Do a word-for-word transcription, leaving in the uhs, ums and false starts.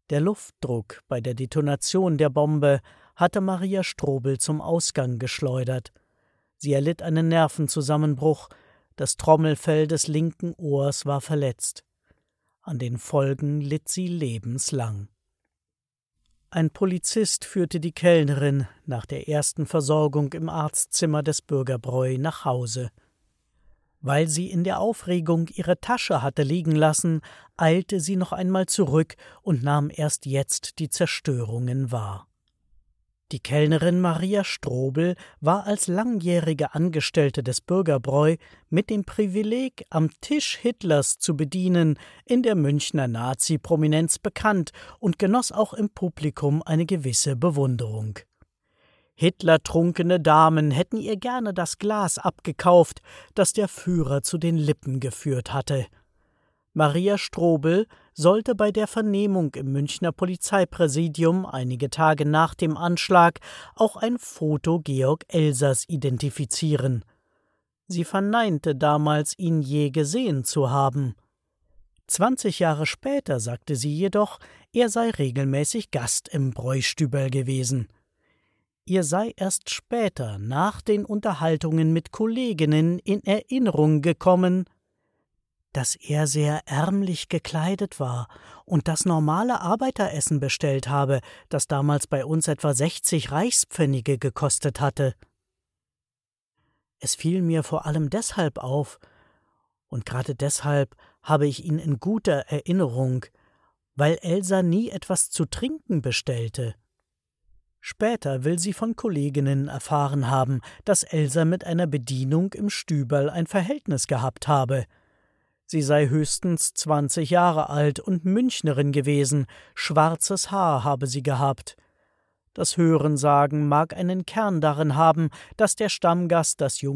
Der Luftdruck bei der Detonation der Bombe hatte Maria Strobel zum Ausgang geschleudert. Sie erlitt einen Nervenzusammenbruch, das Trommelfell des linken Ohrs war verletzt. An den Folgen litt sie lebenslang. Ein Polizist führte die Kellnerin nach der ersten Versorgung im Arztzimmer des Bürgerbräu nach Hause. Weil sie in der Aufregung ihre Tasche hatte liegen lassen, eilte sie noch einmal zurück und nahm erst jetzt die Zerstörungen wahr. Die Kellnerin Maria Strobel war als langjährige Angestellte des Bürgerbräu mit dem Privileg, am Tisch Hitlers zu bedienen, in der Münchner Nazi-Prominenz bekannt und genoss auch im Publikum eine gewisse Bewunderung. Hitlertrunkene Damen hätten ihr gerne das Glas abgekauft, das der Führer zu den Lippen geführt hatte. Maria Strobel sollte bei der Vernehmung im Münchner Polizeipräsidium einige Tage nach dem Anschlag auch ein Foto Georg Elsers identifizieren. Sie verneinte damals, ihn je gesehen zu haben. Zwanzig Jahre später sagte sie jedoch, er sei regelmäßig Gast im Bräustüberl gewesen. Ihr sei erst später, nach den Unterhaltungen mit Kolleginnen, in Erinnerung gekommen, dass er sehr ärmlich gekleidet war und das normale Arbeiteressen bestellt habe, das damals bei uns etwa sechzig Reichspfennige gekostet hatte. Es fiel mir vor allem deshalb auf, und gerade deshalb habe ich ihn in guter Erinnerung, weil Elsa nie etwas zu trinken bestellte. Später will sie von Kolleginnen erfahren haben, dass Elsa mit einer Bedienung im Stüberl ein Verhältnis gehabt habe. Sie sei höchstens zwanzig Jahre alt und Münchnerin gewesen, schwarzes Haar habe sie gehabt. Das Hörensagen mag einen Kern darin haben, dass der Stammgast das junge